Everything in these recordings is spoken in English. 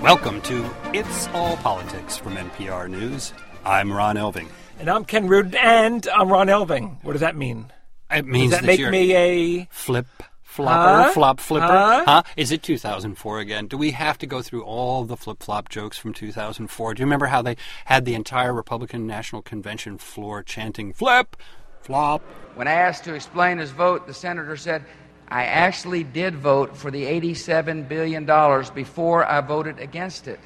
Welcome to It's All Politics from NPR News. I'm Ron Elving. And I'm Ken Rudin, and I'm Ron Elving. What does that mean? It means does that make you're me a... flip-flopper? Flop-flipper? Is it 2004 again? Do we have to go through all the flip-flop jokes from 2004? Do you remember how they had the entire Republican National Convention floor chanting, flip, flop? When I asked to explain his vote, the senator said, I actually did vote for the $87 billion before I voted against it.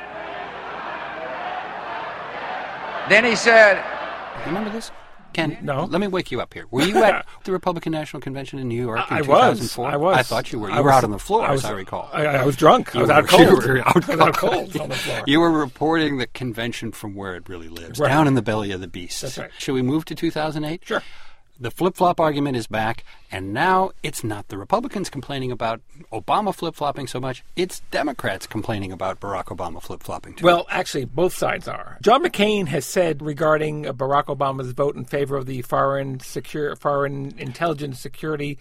Then he said... You remember this? Ken, no. Let me wake you up here. Were you at the Republican National Convention in New York in 2004? I was. I thought you were. You were out on the floor, as I recall. I was drunk. I was out cold. I was out cold on the floor. You were reporting the convention from where it really lives, right. Down in the belly of the beast. That's right. Should we move to 2008? Sure. The flip-flop argument is back, and now it's not the Republicans complaining about Obama flip-flopping so much. It's Democrats complaining about Barack Obama flip-flopping too. Well, actually, both sides are. John McCain has said regarding Barack Obama's vote in favor of the Foreign Intelligence Security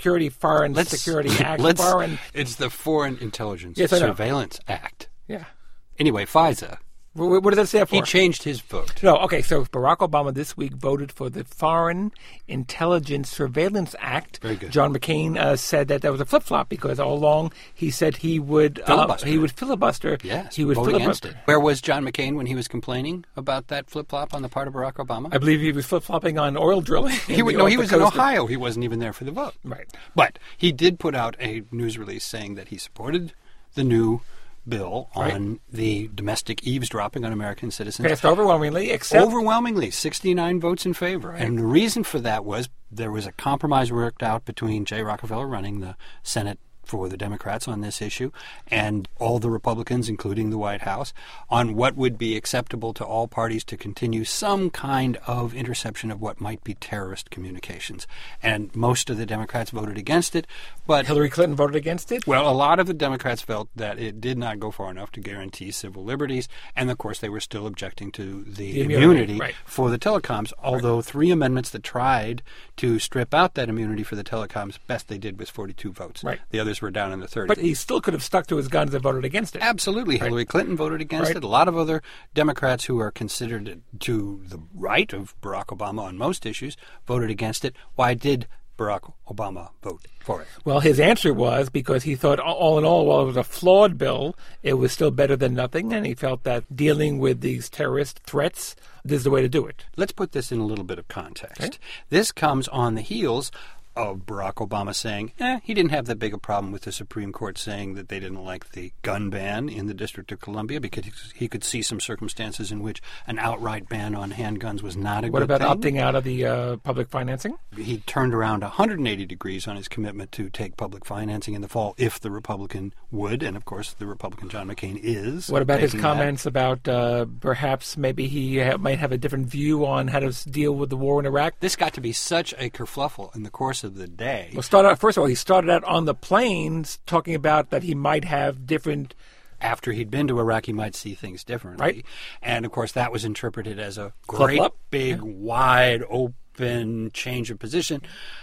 Act. It's the Foreign Intelligence Yes, Surveillance Act. Yeah. Anyway, FISA. What does that stand for? He changed his vote. No, okay, so Barack Obama this week voted for the Foreign Intelligence Surveillance Act. Very good. John McCain said that was a flip-flop because all along he said he would filibuster. Yes, he would vote filibuster. against it. Where was John McCain when he was complaining about that flip-flop on the part of Barack Obama? I believe he was flip-flopping on oil drilling. He was in Ohio. He wasn't even there for the vote. Right. But he did put out a news release saying that he supported the new bill on the domestic eavesdropping on American citizens. Passed overwhelmingly, except... Overwhelmingly, 69 votes in favor. Right. And the reason for that was there was a compromise worked out between Jay Rockefeller running the Senate for the Democrats on this issue and all the Republicans, including the White House, on what would be acceptable to all parties to continue some kind of interception of what might be terrorist communications. And most of the Democrats voted against it, but... Hillary Clinton voted against it? Well, a lot of the Democrats felt that it did not go far enough to guarantee civil liberties, and of course they were still objecting to the immunity for the telecoms, although three amendments that tried to strip out that immunity for the telecoms, best they did was 42 votes. Right. The others were down in the 30s. But he still could have stuck to his guns and voted against it. Absolutely. Right. Hillary Clinton voted against it. A lot of other Democrats who are considered to the right of Barack Obama on most issues voted against it. Why did Barack Obama vote for it? Well, his answer was because he thought, all in all, while it was a flawed bill, it was still better than nothing, and he felt that dealing with these terrorist threats, this is the way to do it. Let's put this in a little bit of context. Okay. This comes on the heels of Barack Obama saying, he didn't have that big a problem with the Supreme Court saying that they didn't like the gun ban in the District of Columbia because he could see some circumstances in which an outright ban on handguns was not a good thing. What about opting out of the public financing? He turned around 180 degrees on his commitment to take public financing in the fall if the Republican would, and of course the Republican John McCain is. What about his comments about perhaps maybe he might have a different view on how to deal with the war in Iraq? This got to be such a kerfluffle in the course of the day. Well, first of all, he started out on the planes talking about that he might have different... After he'd been to Iraq, he might see things differently. Right. And, of course, that was interpreted as a great, big, wide, open change of position.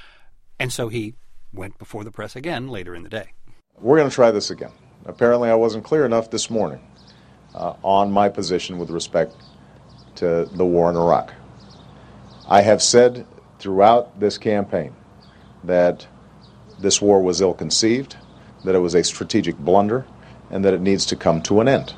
And so he went before the press again later in the day. We're going to try this again. Apparently, I wasn't clear enough this morning on my position with respect to the war in Iraq. I have said throughout this campaign that this war was ill-conceived, that it was a strategic blunder, and that it needs to come to an end.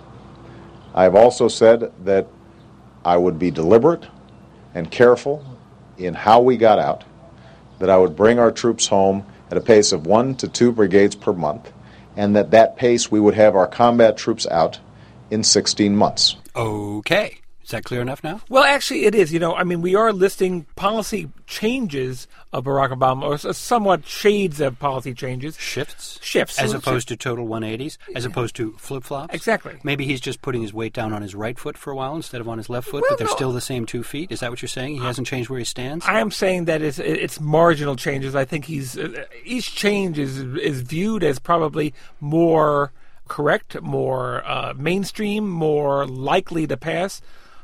I have also said that I would be deliberate and careful in how we got out, that I would bring our troops home at a pace of 1 to 2 brigades per month, and that pace we would have our combat troops out in 16 months. Okay. Is that clear enough now? Well, actually, it is. We are listing policy changes of Barack Obama, or somewhat shades of policy changes. Shifts? Shifts. As opposed to total 180s? As opposed to flip-flops? Exactly. Maybe he's just putting his weight down on his right foot for a while instead of on his left foot, but they're still the same 2 feet? Is that what you're saying? He hasn't changed where he stands? I am saying that it's marginal changes. I think each change is viewed as probably more correct, more mainstream, more likely to pass.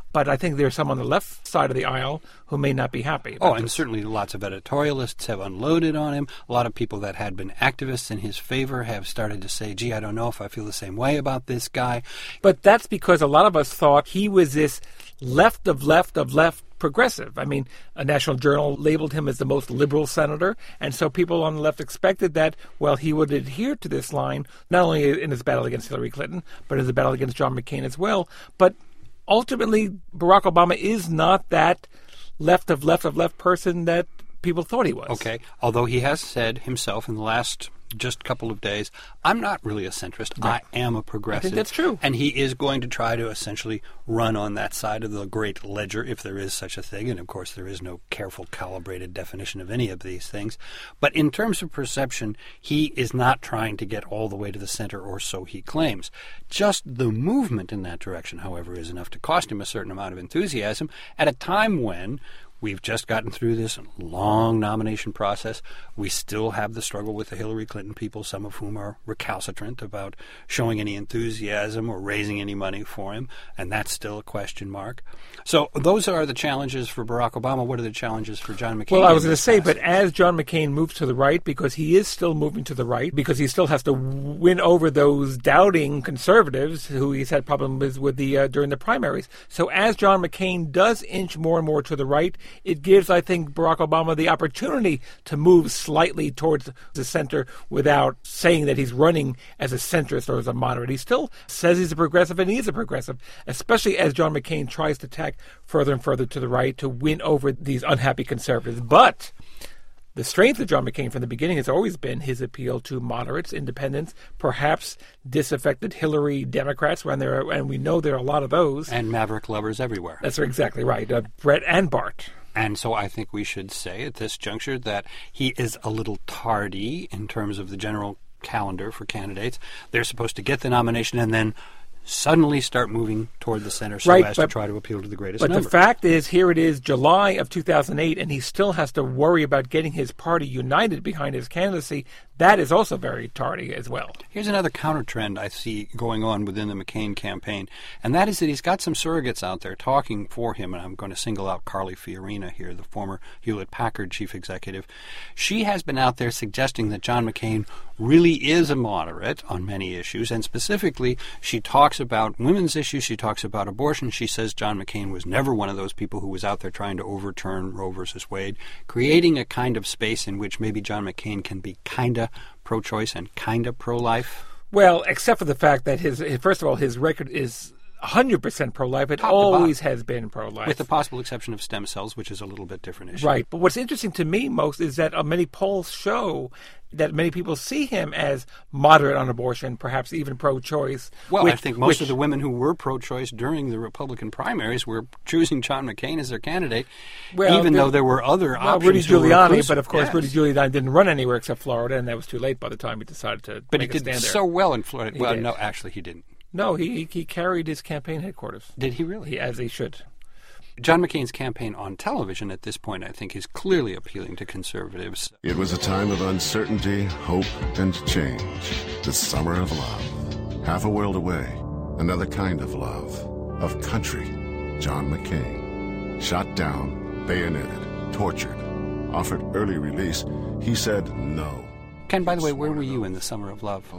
But I think there's some on the left side of the aisle who may not be happy about and this. certainly lots of editorialists have unloaded on him. A lot of people that had been activists in his favor have started to say, gee, I don't know if I feel the same way about this guy. But that's because a lot of us thought he was this left of left progressive. I mean, a National Journal labeled him as the most liberal senator, and so people on the left expected that, well, he would adhere to this line, not only in his battle against Hillary Clinton, but in his battle against John McCain as well. But ultimately, Barack Obama is not that left of left person that people thought he was. Okay, although he has said himself in the last just couple of days, I'm not really a centrist. Right. I am a progressive. I think that's true. And he is going to try to essentially run on that side of the great ledger, if there is such a thing. And, of course, there is no careful, calibrated definition of any of these things. But in terms of perception, he is not trying to get all the way to the center, or so he claims. Just the movement in that direction, however, is enough to cost him a certain amount of enthusiasm at a time when we've just gotten through this long nomination process. We still have the struggle with the Hillary Clinton people, some of whom are recalcitrant about showing any enthusiasm or raising any money for him, and that's still a question mark. So those are the challenges for Barack Obama. What are the challenges for John McCain? Well, I was going to say, but as John McCain moves to the right, because he is still moving to the right, because he still has to win over those doubting conservatives who he's had problems with during the primaries. So as John McCain does inch more and more to the right, it gives, I think, Barack Obama the opportunity to move slightly towards the center without saying that he's running as a centrist or as a moderate. He still says he's a progressive, and he is a progressive, especially as John McCain tries to tack further and further to the right to win over these unhappy conservatives. But the strength of John McCain from the beginning has always been his appeal to moderates, independents, perhaps disaffected Hillary Democrats, and we know there are a lot of those. And maverick lovers everywhere. That's exactly right. Brett and Bart. And so I think we should say at this juncture that he is a little tardy in terms of the general calendar for candidates. They're supposed to get the nomination and then suddenly start moving toward the center so as to try to appeal to the greatest number. But the fact is, here it is, July of 2008, and he still has to worry about getting his party united behind his candidacy. That is also very tardy as well. Here's another counter trend I see going on within the McCain campaign, and that is that he's got some surrogates out there talking for him, and I'm going to single out Carly Fiorina here, the former Hewlett-Packard chief executive. She has been out there suggesting that John McCain really is a moderate on many issues, and specifically she talks about women's issues, she talks about abortion. She says John McCain was never one of those people who was out there trying to overturn Roe versus Wade, creating a kind of space in which maybe John McCain can be kind of pro-choice and kind of pro-life. Well, except for the fact that first of all, his record is 100% pro-life. It always has been pro-life. With the possible exception of stem cells, which is a little bit different issue. Right. But what's interesting to me most is that many polls show that many people see him as moderate on abortion, perhaps even pro-choice. Well, I think most of the women who were pro-choice during the Republican primaries were choosing John McCain as their candidate, even though there were other options. Rudy Giuliani, but of course Rudy Giuliani didn't run anywhere except Florida, and that was too late by the time he decided to But make he a stand did there. so well in Florida. Well, did. no, actually he didn't. No, he carried his campaign headquarters. Did he really? As he should. John McCain's campaign on television at this point, I think, is clearly appealing to conservatives. It was a time of uncertainty, hope, and change. The summer of love. Half a world away. Another kind of love. Of country. John McCain. Shot down, bayoneted, tortured. Offered early release. He said no. Ken, by the way, where were you in the summer of love?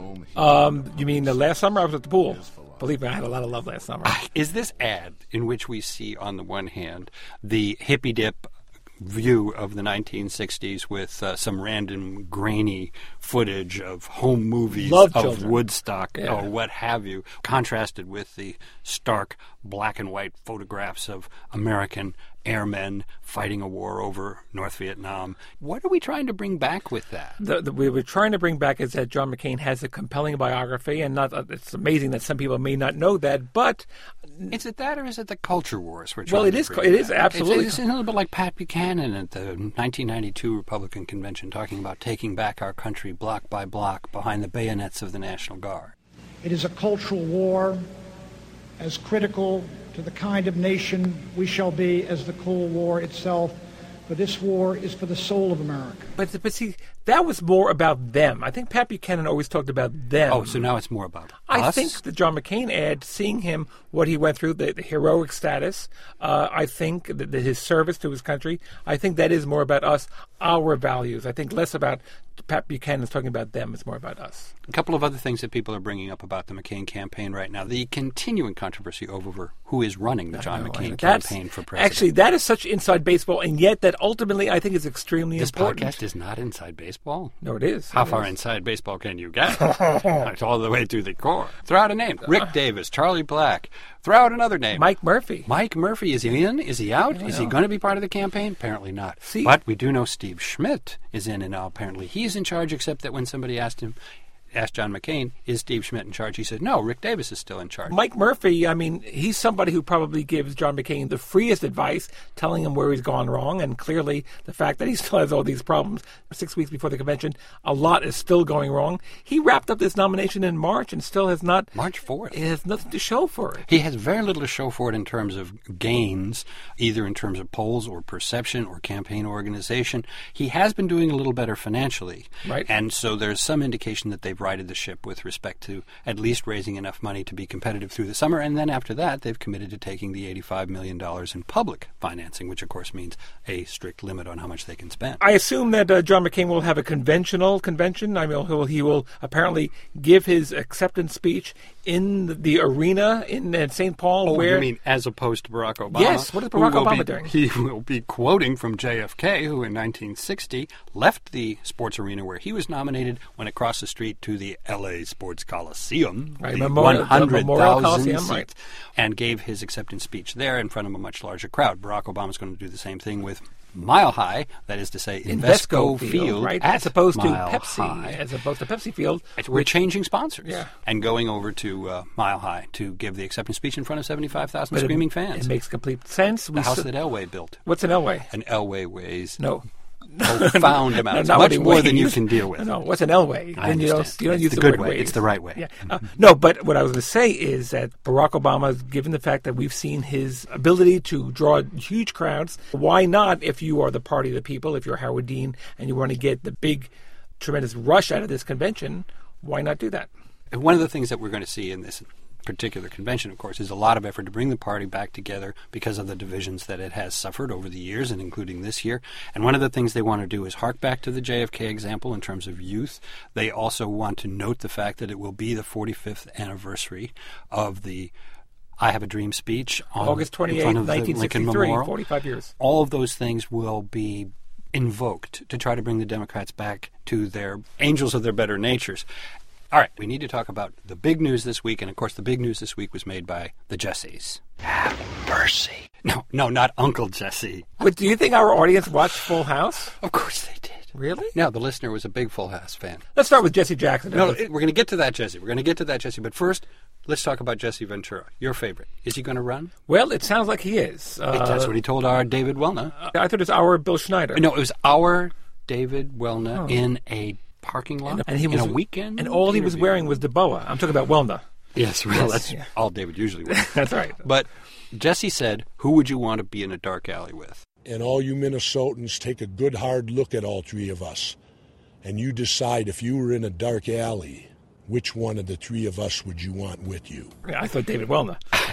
You mean the last summer? I was at the pool. Believe me, I had a lot of love last summer. Is this ad in which we see, on the one hand, the hippy-dip view of the 1960s with some random grainy footage of home movies of Woodstock or what have you, contrasted with the stark black and white photographs of American airmen fighting a war over North Vietnam. What are we trying to bring back with that? We were trying to bring back is that John McCain has a compelling biography, and it's amazing that some people may not know that, but... Is it that, or is it the culture wars we're trying Well, it to is. bring It is back? absolutely. It's a little bit like Pat Buchanan at the 1992 Republican Convention talking about taking back our country block by block behind the bayonets of the National Guard. It is a cultural war as critical to the kind of nation we shall be as the Cold War itself. But this war is for the soul of America. But see, that was more about them. I think Pat Buchanan always talked about them. Oh, so now it's more about I us? think the John McCain ad, seeing him, what he went through, the heroic status, I think that his service to his country, I think that is more about us, our values. I think less about Pat Buchanan's talking about them. It's more about us. A couple of other things that people are bringing up about the McCain campaign right now. The continuing controversy over who is running the John McCain campaign for president. Actually, that is such inside baseball, and yet that ultimately I think is extremely important. This podcast is not inside baseball. No, it is. How far inside baseball can you get? It's all the way to the core. Throw out a name. Rick Davis, Charlie Black. Throw out another name. Mike Murphy. Mike Murphy, is he in? Is he out? Is he going to be part of the campaign? Apparently not. See, but we do know Steve Schmidt is in, and now apparently he's in charge, except that when somebody asked John McCain, is Steve Schmidt in charge? He said, no, Rick Davis is still in charge. Mike Murphy, I mean, he's somebody who probably gives John McCain the freest advice, telling him where he's gone wrong, and clearly the fact that he still has all these problems 6 weeks before the convention, a lot is still going wrong. He wrapped up this nomination in March and still has not... March 4th. He has nothing to show for it. He has very little to show for it in terms of gains, either in terms of polls or perception or campaign organization. He has been doing a little better financially. Right. And so there's some indication that they've righted the ship with respect to at least raising enough money to be competitive through the summer. And then after that, they've committed to taking the $85 million in public financing, which of course means a strict limit on how much they can spend. I assume that John McCain will have a conventional convention. I mean, he will apparently give his acceptance speech in the arena in St. Paul. Oh, where... you mean as opposed to Barack Obama? Yes. What is Barack Obama doing? He will be quoting from JFK, who in 1960 left the sports arena where he was nominated, went across the street to the L.A. Sports Coliseum, right, the Memorial 100,000 seats, right, and gave his acceptance speech there in front of a much larger crowd. Barack Obama is going to do the same thing with Mile High, that is to say, Invesco Field, right, as opposed to Mile Pepsi, High. as opposed to Pepsi Field. We're changing sponsors, and going over to Mile High to give the acceptance speech in front of 75,000 screaming fans. It makes complete sense. The house that Elway built. What's an Elway? An Elway weighs profound amounts, much more than you can deal with. No, what's an Elway? I understand. You don't use the word good way. ways. It's the right way. Yeah. No, but what I was going to say is that Barack Obama, given the fact that we've seen his ability to draw huge crowds, why not, if you are the party of the people, if you're Howard Dean, and you want to get the big, tremendous rush out of this convention, why not do that? And one of the things that we're going to see in this particular convention, of course, is a lot of effort to bring the party back together because of the divisions that it has suffered over the years, and including this year. And one of the things they want to do is hark back to the JFK example in terms of youth. They also want to note the fact that it will be the 45th anniversary of the I Have a Dream speech on August 28, 1963, 45 years. All of those things will be invoked to try to bring the Democrats back to their angels of their better natures. All right, we need to talk about the big news this week, and of course the big news this week was made by the Jessies. Have mercy. No, not Uncle Jesse. But do you think our audience watched Full House? Of course they did. Really? No, the listener was a big Full House fan. Let's start with Jesse Jackson. No, we're going to get to that, Jesse. But first, let's talk about Jesse Ventura, your favorite. Is he going to run? Well, it sounds like he is. That's what he told our David Wellna. I thought it was our Bill Schneider. No, it was our David Wellna in a parking lot and he was, in a weekend. And all he was wearing was the boa. I'm talking about Wellna. Yes, well, that's all David usually wears. That's right. But Jesse said, who would you want to be in a dark alley with? And all you Minnesotans, take a good hard look at all three of us. And you decide, if you were in a dark alley, which one of the three of us would you want with you? I thought David Wellna.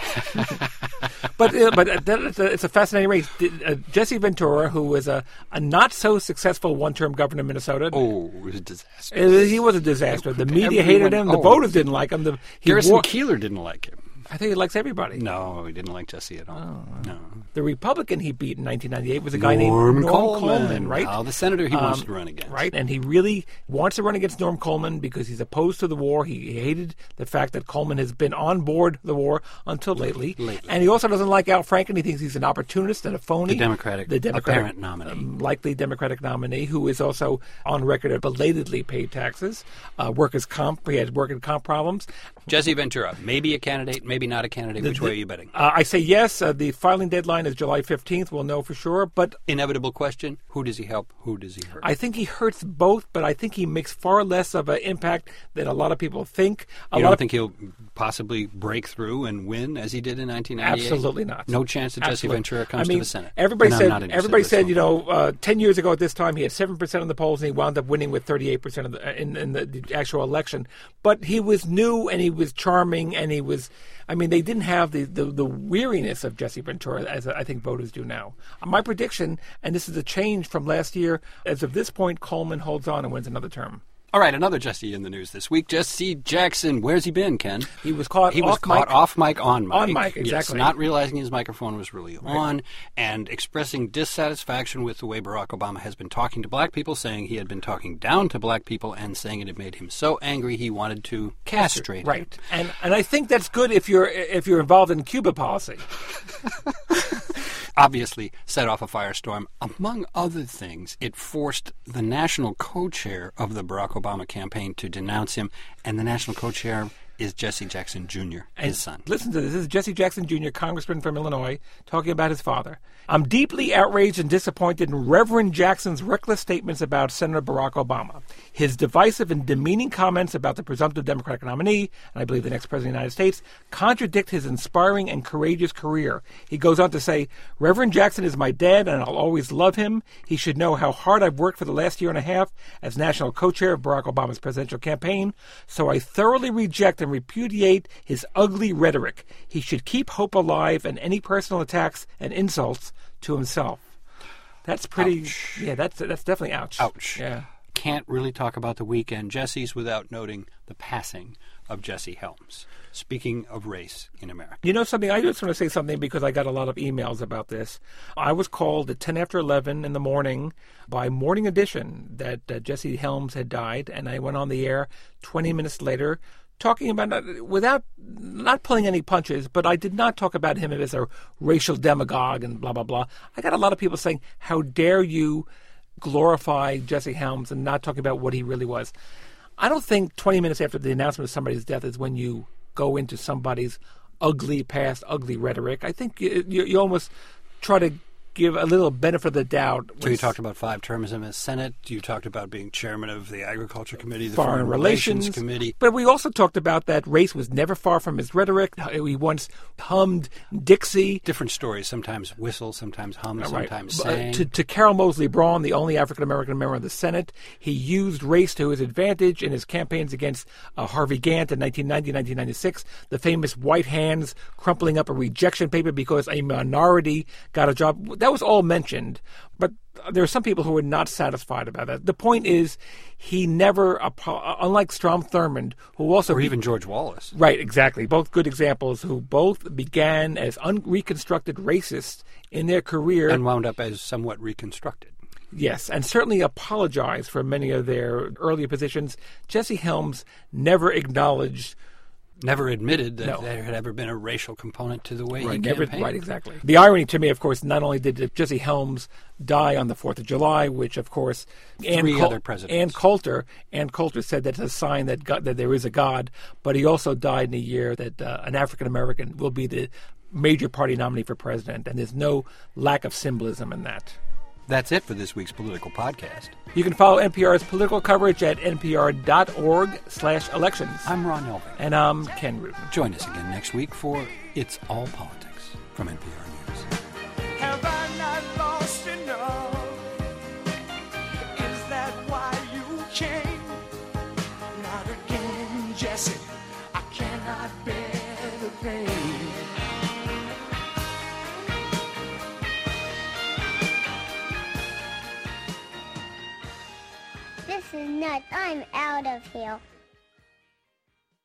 But it's a fascinating race. Jesse Ventura, who was a not-so-successful one-term governor of Minnesota. Oh, it was a disaster. He was a disaster. The media hated him. The voters didn't like him. Garrison Keillor didn't like him. I think he likes everybody. No, he didn't like Jesse at all. Oh. No. The Republican he beat in 1998 was a guy named Norm Coleman, right? The senator he wants to run against. Right, and he really wants to run against Norm Coleman because he's opposed to the war. He hated the fact that Coleman has been on board the war until lately. And he also doesn't like Al Franken. He thinks he's an opportunist and a phony. The Democratic apparent nominee. Likely Democratic nominee, who is also on record of belatedly paid taxes, workers' comp. He had workers' comp problems. Jesse Ventura, maybe a candidate, maybe maybe not a candidate. Which way are you betting? I say yes. The filing deadline is July 15th. We'll know for sure. But Inevitable question, who does he help? Who does he hurt? I think he hurts both, but I think he makes far less of an impact than a lot of people think. You don't think he'll possibly break through and win as he did in 1998? Absolutely not. No chance that Jesse Ventura comes to the Senate. Everybody said, 10 years ago at this time he had 7% in the polls and he wound up winning with 38% in the actual election. But he was new and he was charming and he was. They didn't have the weariness of Jesse Ventura as I think voters do now. My prediction, and this is a change from last year, as of this point, Coleman holds on and wins another term. All right, another Jesse in the news this week. Jesse Jackson, where's he been, Ken? He was caught off mic, on mic. On mic, exactly. Yes, not realizing his microphone was really on and expressing dissatisfaction with the way Barack Obama has been talking to black people, saying he had been talking down to black people and saying it had made him so angry he wanted to castrate him. And I think that's good if you're involved in Cuba policy. Obviously set off a firestorm. Among other things, it forced the national co-chair of the Barack Obama campaign to denounce him, and the national co-chair is Jesse Jackson Jr., his son. Listen to this. This is Jesse Jackson Jr., congressman from Illinois, talking about his father. I'm deeply outraged and disappointed in Reverend Jackson's reckless statements about Senator Barack Obama. His divisive and demeaning comments about the presumptive Democratic nominee, and I believe the next president of the United States, contradict his inspiring and courageous career. He goes on to say, Reverend Jackson is my dad and I'll always love him. He should know how hard I've worked for the last year and a half as national co-chair of Barack Obama's presidential campaign, so I thoroughly reject and repudiate his ugly rhetoric. He should keep hope alive and any personal attacks and insults to himself. That's pretty. Ouch. Yeah, that's definitely ouch. Ouch. Yeah. Can't really talk about the weekend Jesse's without noting the passing of Jesse Helms. Speaking of race in America. You know something? I just want to say something because I got a lot of emails about this. I was called at 10 after 11 in the morning by Morning Edition that Jesse Helms had died, and I went on the air 20 minutes later talking about, without not pulling any punches, but I did not talk about him as a racial demagogue and blah, blah, blah. I got a lot of people saying, how dare you glorify Jesse Helms and not talking about what he really was. I don't think 20 minutes after the announcement of somebody's death is when you go into somebody's ugly past, ugly rhetoric. I think you almost try to give a little benefit of the doubt. So you talked about 5 terms in the Senate. You talked about being chairman of the Agriculture Committee, the Foreign Relations Committee. But we also talked about that race was never far from his rhetoric. He once hummed Dixie. Different stories. Sometimes whistle, sometimes hum, sometimes sang. To Carol Moseley Braun, the only African-American member of the Senate, he used race to his advantage in his campaigns against Harvey Gantt in 1990, 1996. The famous white hands crumpling up a rejection paper because a minority got a job. That was all mentioned, but there are some people who are not satisfied about that. The point is, he never, unlike Strom Thurmond, who also... Or even George Wallace. Right, exactly. Both good examples who both began as unreconstructed racists in their career. And wound up as somewhat reconstructed. Yes, and certainly apologized for many of their earlier positions. Jesse Helms never acknowledged... Never admitted that there had ever been a racial component to the way he campaigned. Right, exactly. The irony to me, of course, not only did Jesse Helms die on the 4th of July, which, of course, other presidents. Ann Coulter said that's a sign that there is a God, but he also died in a year that an African-American will be the major party nominee for president, and there's no lack of symbolism in that. That's it for this week's political podcast. You can follow NPR's political coverage at npr.org/elections. I'm Ron Elving. And I'm Ken Rudin. Join us again next week for It's All Politics from NPR News. Have I not lost enough? Is that why you came? Not again, Jesse. I cannot bear the pain. This is nuts. I'm out of here.